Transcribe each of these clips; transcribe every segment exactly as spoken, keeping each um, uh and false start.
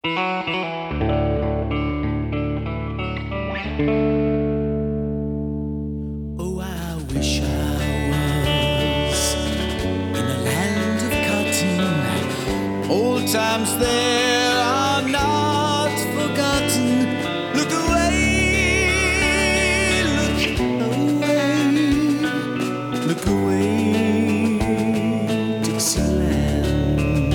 Oh, I wish I was in a land of cotton. Old times there are not forgotten. Look away, look away, look away, Dixieland.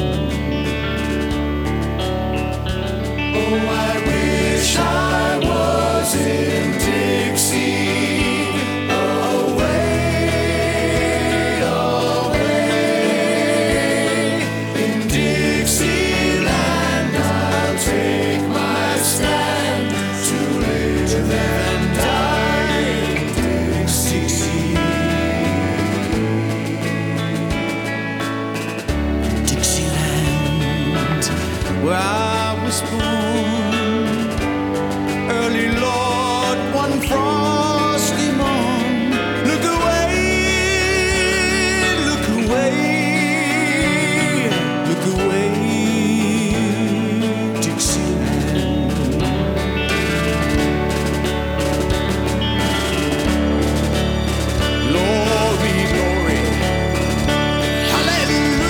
Oh, I wish I was in Dixie. Where I was born, early Lord, one frosty morn. Look away, look away, look away, Dixieland. Glory, glory, hallelujah.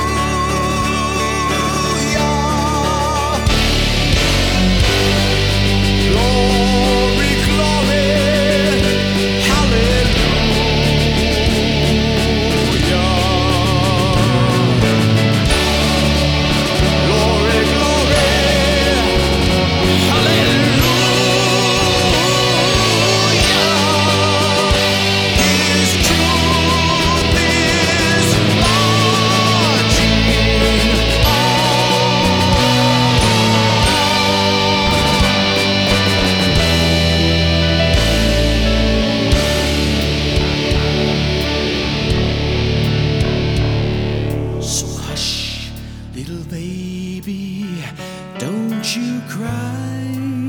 Little baby, don't you cry.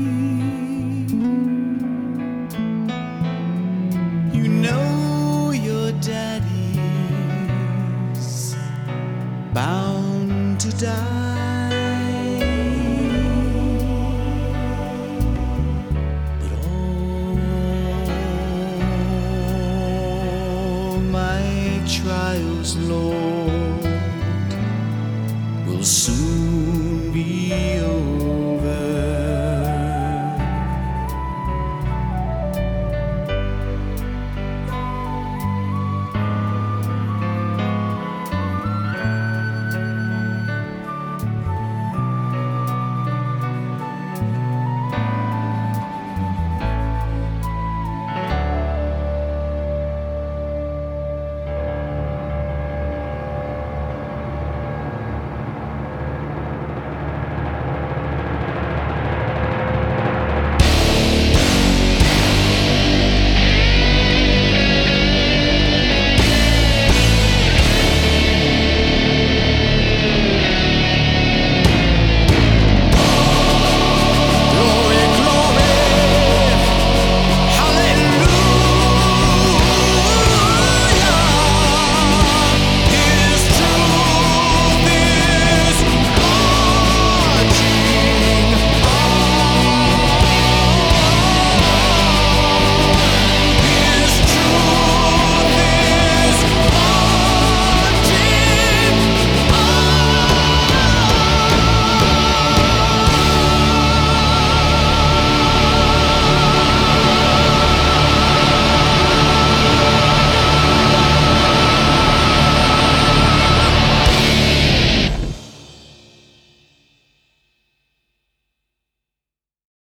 You know your daddy's bound to die. But all my trials, Lord,